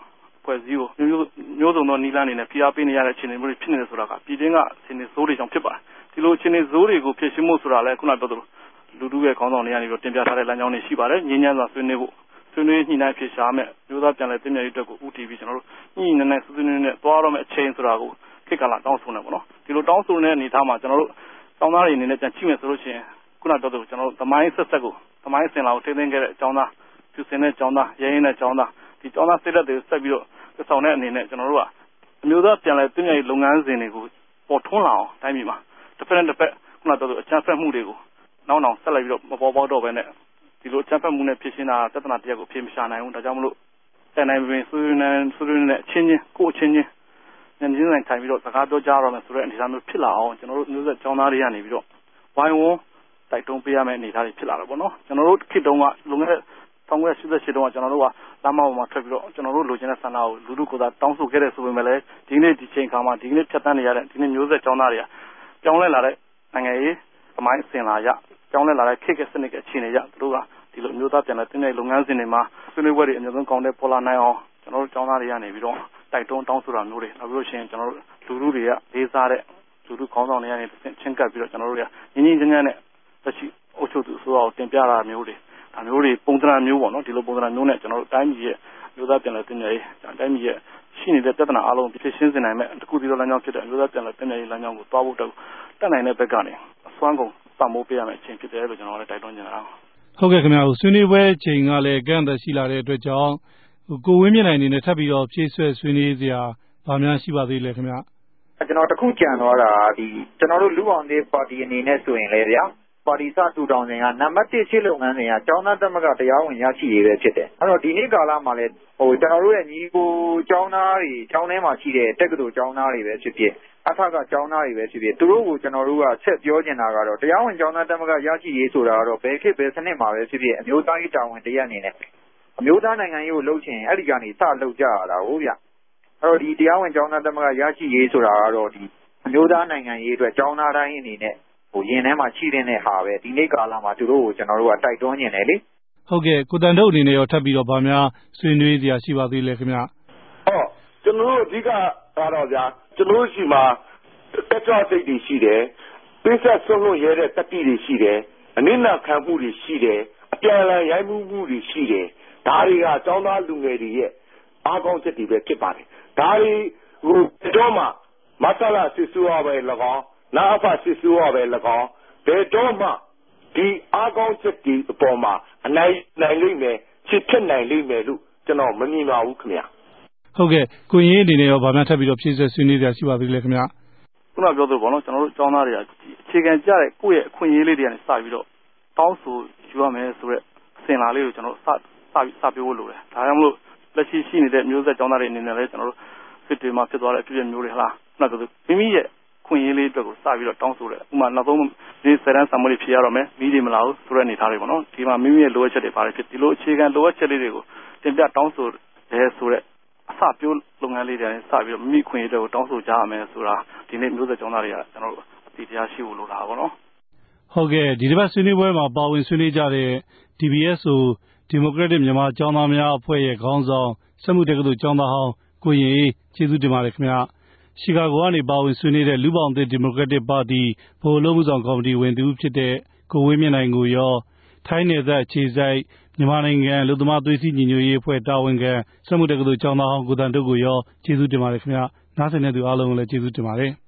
ဖွဲ့စည်းကိုမျိုးစုံသောနည်းလမ်းတွေနဲ့ဖိအားပေးနေရတဲ့အခြေအနေမျိုးတွေဖြစ်နေတယ်ဆိုတာကပြည်တွင်းကအခြေအနေဆိုးတွေကြောင့်ဖြစ်ပါတယ်ဒီလိုအခြေအနေဆိုးတွေကိုဖြေရှင်းမှုဆိုတာလည်းခုနပြောသလိုလူထုရဲ့ခေါင်းဆောင်တွေကနေပြီးတင်ပြထားတဲ့လမ်းကြောင်းတွေရှိပါတယ်ငြင်းညမ်းစွာဆွေးနွေးဖို့ဆွေးနွေးညှိနှိုင်းဖြေရှာမယ်မျိုးသားပြန်လည်တည်မြဲရေးအတွက်ကိုဦးတည်ပြီးကျွန်တော်တို့ညှိနှိုင်းဆွေးနွေးနဲ့သွားတော့မယ့်အချိန်ဆိုတာကိုခေတ်ကာလတောင်းဆိုနေပေါ့နော်ဒီလိုတောင်းဆိုနေတဲ့အနေအထားမှာကျွန်တော်တို့ကျောင်းသားတွေအနေနဲ့ပြန်ကြည့်မယ်ဆိုလို့ရှိရင်ခုနပြောသလိုကျွန်တော်တို့သမိုင်းဆက်ကိုသမိုင်းစင်လာကိုထိန်းသိမ်းခဲ့တဲ့အကြောင်းသားပြုစင်တဲ့ကျောင်းသားရဲရင်တဲ့ကျောင်းသားဒီကျောင်းသားစိတ်လက်တွေဆက်ပြီးတော့ဆောင်တဲ့အနေနဲ့ကျွန်တော်တို့ကအမျိုးသားပြန်လည်တည်မြဲရေးလုပ်ငန်းစဉ်တွေကိုပေါ်ထွန်းလာအောင်တိုင်းပြည်မှာတစ်ဖက်နဲ့တစ်ဖက်ခုနပြောသလိုအကြမ်းဖက်မှုတွေကိုနောက်ဆက်လိုက်ပြီးတော့မပေါ်ပေါက်တော့ဘဲနဲ့ဒီလိုအကြမ်းဖက်မှုနဲ့ဖြစ်ရှင်းတာပြဿနာတရားကိုဖြေမရှာနိုင်ဘူးဒါကြောင့်မလို့တဲ့နိုင်ပင်ဆွေးနွေးနဲ့ချင်းကိုချင်းညနေဆိုင်ထိုင်ပြီးတော့စကားပြောကြရမယ်ဆိုတဲ့အနေအထားမျိုးဖြစ်လာအောင်ကျွန်တော်တို့မျိုးဆက်ကျောင်းသားတွေကနေပြီးတော့ဝိုင်းဝန်းတိုက်တွန်းပေးရမယ့်အနေအထားတွေဖြစ်လာတယ်ပေါ့နော်ကျွန်တော်တို့ခေတ်တုန်းကလွန်ခဲ့တဲ့1988တုန်းကကျွန်တော်တို့ကလမ်းမပေါ်မှာထွက်ပြီးတော့ကျွန်တော်တို့လိုချင်တဲ့ဆန္ဒကိုလူထုကိုယ်စားတောင်းဆိုခဲ့တဲ့ဆိုပေမဲ့လည်းဒီနေ့ဒီချိန်ခါမှာဒီနေ့ဖြတ်တန်းနေရတဲ့ဒီနေ့မျိုးဆက်ကျောင်းသားတွေကပြောင်းလဲလာတဲ့နိုင်ငံရေးသမိုင်းအစဉ်လာရပြောင်းလဲလာတဲ့ခေတ်ကစနစ်ကအခြေအနေရသူတို့ကဒီလိုမျိုးသားပြန်လည်တည်မြဲလုပ်ငန်းစဉ်တွေမှာဆွေးနွေးပွဲတွေအများဆုံးကောင်းတဲ့ပေါ်လာနိုင်အောင်ကျွန်တော်တို့ကျောင်းသားတွေကနေပြီးတော့တိုက်တွန်းတောင်းဆိုတာမျိုးတွေနောက်ပြီးလို့ရှိရင်ကျွန်တော်တို့လူထုတွေကလေးစားတဲ့လူထုခေါင်းဆောင်တွေကနေချင်းကပ်ပြီးတော့ကျွန်တော်တို့တွေကငင်းငင်းညံ့ညံ့နဲ့လက်ရှိအုပ်ချုပ်သူအစိုးရကိုတင်ပြတာမျိုးတွေဒါမျိုးတွေပုံစံမျိုးပေါ့နော်ဒီလိုပုံစံမျိုးနဲ့ကျွန်တော်တို့တိုင်းပြည်ရဲ့မျိုးသားပြန်လည်တည်မြဲရေးတိုင်းပြည်ရဲ့ရှိနေတဲ့ပြဿနာအလုံးဖြေရှင်းစေနိုင်မဲ့တခုတည်းသောလမ်းကြောင်းဖြစ်တဲ့မျိုးသားပြန်လည်တည်မြဲရေးလမ်းကြောင်းကိုတွားဖို့တက်နိုင်တဲ့ဘက်ကနေအစွမ်းကုန်ပံ့ပိုးပေးရမယ့်အချိန်ဖြစ်တယ်လို့ကျွန်တော်လည်းတိုက်တွန်းနေတာဟုတ်ကဲ့ခင်ဗျာဆွေးနွေးပွဲချိန်ကလည်းကန့်သက်ရှိလာတဲ့အတွက်ကြောင့်ကိုဝင်းမြင့်နိုင်အနေနဲ့ထပ်ပြီးတော့ဖြည့်ဆွဲဆွေးနွေးစရာဘာများရှိပါသေးလဲခင်ဗျာကျွန်တော်တခုကြံသွားတာကျွန်တော်တို့လူအောင်သေးပါတီအနေနဲ့ဆိုရင်လေဗျာပါတီစထူထောင်စဉ်ကနံပါတ်1ရှင်းလုပ်ငန်းစဉ်ကကျောင်းသားသမဂ္ဂတရားဝင်ရရှိရေးပဲဖြစ်တယ်အဲ့တော့ဒီနေ့ကာလမှာလည်းကျွန်တော်တို့ရဲ့ညီကိုကျောင်းသားတွေကျောင်းထဲမှာရှိတဲ့တက္ကသိုလ်ကျောင်းသားတွေပဲဖြစ်ဖြစ်အထကကျောင်းသားတွေပဲဖြစ်ဖြစ်သူတို့ကိုကျွန်တော်တို့ကဆက်ပြောချင်တာကတော့တရားဝင်ကျောင်းသားသမဂ္ဂရရှိရေးဆိုတာကတော့ဘယ်ခေတ်ဘယ်စနစ်မှာပဲဖြစ်ဖြစ်အမျိုးသားရေးတာဝန်တရက်အနေနဲ့အမျိုးသားနိုင်ငံရေးကိုလှုပ်ချင်အဲ့ဒီကနေစလှုပ်ကြရတာဟုတ်ဗျအဲ့တော့ဒီတရားဝင်ကျောင်းသားသမဂ္ဂရရှိရေးဆိုတာကတော့ဒီအမျိုးသားနိုင်ငံရေးအတွက်ကျောင်းသားတိုင်းအနေနဲ့ရင်ထဲမှာရှိတဲ့ဟာပဲဒီနေ့ကာလမှာသူတို့ကိုကျွန်တော်တို့ကတိုက်တွန်းနေတယ်လေဟုတ်ကဲ့ကိုတန်တို့အနေနဲ့ရောထပ်ပြီးတော့ဗာများဆွေးနွေးစရာရှိပါသေးလဲခင်ဗျကျွန်တော်တို့အဓိကကတော့ဗျာကျွန်တော်တို့ရှိမှာတက်ကြွစိတ်တွေရှိတယ်ပိဿတ်ဆုံးလို့ရတဲ့တတိတွေရှိတယ်အနစ်နာခံမှုတွေရှိတယ်အပြန်အလှန်ရိုက်မှုတွေရှိတယ်ဒါတွေကကျောင်းသားလူငယ်တွေရဲ့အားကောင်းချက်တွေပဲဖြစ်ပါတယ်ဒါတွေကိုမှမဆလာစစ်စိုးရပဲ၎င်းနာအဖစစ်စိုးရပဲ၎င်းဘယ်တော့မှဒီအားကောင်းချက်တွေအပေါ်မှာအနိုင်နိုင်လိမ့်မယ်ချစ်ဖြစ်နိုင်လိမ့်မယ်လို့ကျွန်တော်မမြင်ပါဘူးခင်ဗျာဟုတ်ကဲ့ကိုရင်အနေနဲ့ရောဗာများထပ်ပြီးတော့ဖြည့်ဆွဲဆွေးနွေးကြရှိပါသေးလဲခင်ဗျာခုနပြောသလိုပေါ့နော်ကျွန်တော်တို့ကျောင်းသားတွေကအခြေခံကြတဲ့ကိုယ့်ရဲ့အခွင့်အရေးလေးတွေကနေစပြီးတော့တောင်းဆိုယူရမယ်ဆိုတော့အစဉ်လာလေးကိုကျွန်တော်စပြောဖို့လိုတယ်ဒါကြောင့်မလို့လက်ရှိနေတဲ့မျိုးဆက်ကျောင်းသားတွေအနေနဲ့လည်းကျွန်တော်တို့စစ်တွေမှာဖြစ်သွားတဲ့အဖြစ်အပျက်မျိုးတွေဟလားခုနကဆိုမိမိရဲ့ခွင့်ရေးလေးအတွက်ကိုစပြီးတော့တောင်းဆိုတယ်ဥပမာနောက်ဆုံးဒီစရန်ဆာမွေးတွေဖြေရတော့မယ်မိတွေမလာဘူးဆိုတဲ့အနေအထားတွေပေါ့နော်ဒီမှာမိမိရဲ့လိုအပ်ချက်တွေပါတယ်ဖြစ်ဒီလိုအခြေခံလိုအပ်ချက်လေးတွေကိုတင်ပြတောင်းဆိုတယ်ဆိုတဲ့အစပြိုးလုပ်ငန်းလေးတွေနဲ့စပြီးတော့မိမိခွင့်ရေးတွေကိုတောင်းဆိုကြရမယ်ဆိုတာဒီနေ့မျိုးဆက်ကျောင်းသားတွေကကျွန်တော်တို့အသိတရားရှိဖို့လိုတာပေါ့နော်ဟုတ်ကဲ့ဒီတစ်ပတ်ဆွေးနွေးပွဲမှာပါဝင်ဆွေးနွေးကြတဲ့ DBSO Democratic မြန်မာကျောင်းသားများအဖွဲ့ရဲ့ခေါင်းဆောင်စက်မှုတက္ကသိုလ်ကျောင်းသားဟောင်းကိုရင်ကျေးဇူးတင်ပါတယ်ခင်ဗျာရှီကာဂိုကနေပါဝင်ဆွေးနွေးတဲ့လူပောင်သစ်ဒီမိုကရက်တစ်ပါတီဗဟိုအလုပ်မှုဆောင်ကော်မတီဝင်သူဖြစ်တဲ့ကိုဝင်းမြင့်နိုင်ကိုရောထိုင်းနယ်စပ်အခြေစိုက်မြန်မာနိုင်ငံလူသမားသွေးစည်းညီညွတ်ရေးအဖွဲ့တာဝန်ခံစက်မှုတက္ကသိုလ်ကျောင်းသားဟောင်းကိုတန်တို့ကိုရောကျေးဇူးတင်ပါတယ်ခင်ဗျာနားဆင်တဲ့သူအားလုံးကိုလည်းကျေးဇူးတင်ပါတယ်